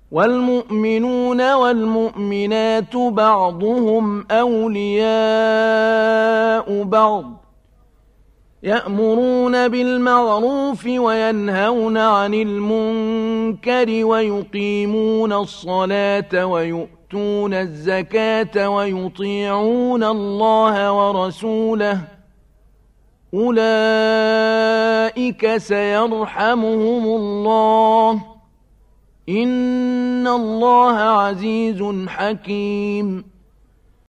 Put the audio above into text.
والمؤمنون والمؤمنات بعضهم أولياء بعض يأمرون بالمعروف وينهون عن المنكر ويقيمون الصلاة ويؤتون الزكاة ويطيعون الله ورسوله أولئك سيرحمهم الله إن الله عزيز حكيم